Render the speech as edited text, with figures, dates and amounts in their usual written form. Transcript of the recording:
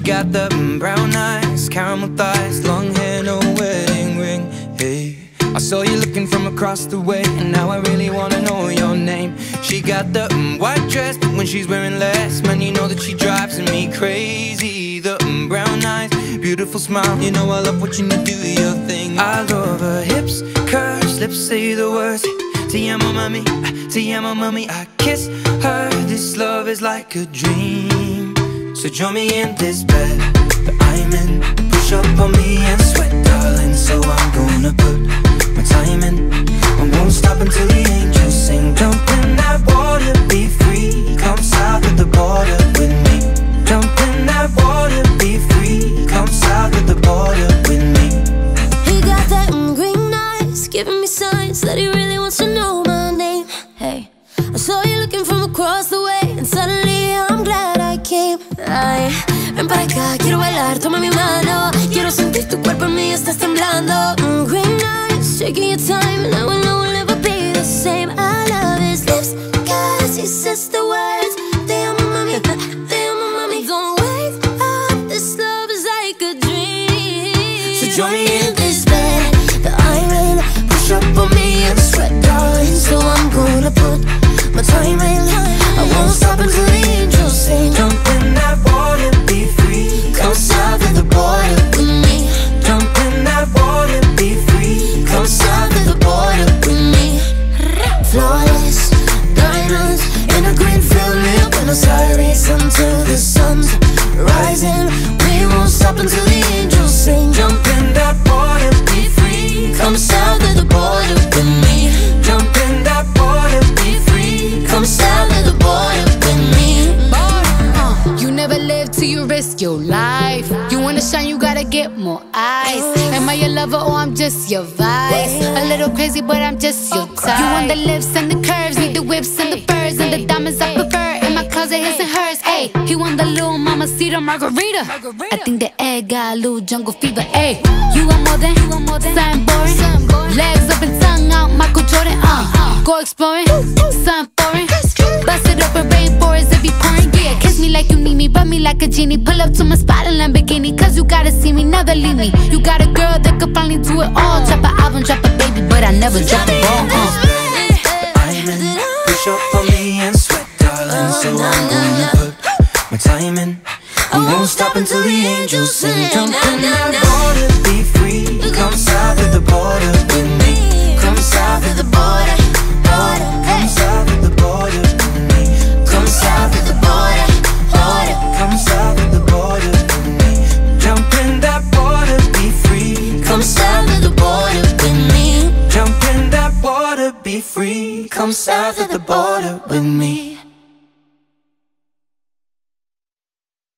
got the brown eyes, caramel thighs, long hair, no wedding ring. Hey, I saw you looking from across the way, and now I really wanna know your name. She got the white dress, but when she's wearing less, man, you know that she drives me crazy. The brown eyes, beautiful smile, you know I love watching you do your thing. I love her hips, curves, lips say the words. Te amo mami, I kiss her. This love is like a dream. So join me in this bed that I'm in. Push up on me and sweat, darling. So I'm gonna put my time in. I won't stop until the angels sing. Jump in that water, be free. Come south of the border with me. Jump in that water, be free. Come south of the border with me. He got that green eyes, giving me signs that he really wants to know my name. Hey, I saw you looking from across the way, and suddenly I'm glad I came. Ay, ven para acá, quiero bailar, toma mi mano. Quiero sentir tu cuerpo en mí, estás temblando. Green eyes, taking your time, and I will know we'll never be the same. I love his lips, cause he says the words. Te amo mami, te amo mami. Don't wake up, this love is like a dream. So join me in this bed that I'm in. Push up on me and sweat, darling. So I'm gonna put my time in. I won't stop until the angels sing. Jump in that water, be free. Come south of the border with me. Jump in that water, be free. Come south of the border with me. Flawless diamonds in a green field near Buenos Aires. Until the sun's rising, we won't stop until the angels sing. Jump in that water, be free. Come south of the border with me. Jump in that water, be free. Come south of the border with me. You never live till you risk your life. You wanna shine, you gotta get more eyes. Am I your lover or I'm just your vice? A little crazy, but I'm just your type. You want the lips and the curves, need the whips and the furs and the diamonds I prefer. In my closet, his and hers. Ayy, he want the little mamacita margarita. I think the egg got a little jungle fever. Ayy, you want more than something boring. Legs up and tongue out, Michael Jordan. Go exploring, something foreign. Bust it up in rainforest, it be pouring. Yeah, kiss me like you need me, rub me like a genie. Pull up to my spot in Lamborghini, cause you gotta see me, never leave me. You got a girl that could finally do it all. Drop an album, drop a baby, but I never drop the ball. I'm in, push up on me and sweat, darling. So I'm gonna put my time in. I won't stop until the angels sing. Jump in that water, be free. Come south of the border with me. Come south of the border, border. Come south of the border with me. Come south of the border, border. Come south of the border with me. Jump in that water, be free. Come south of the border with me. Jump in that water, be free. Come south of the border with me.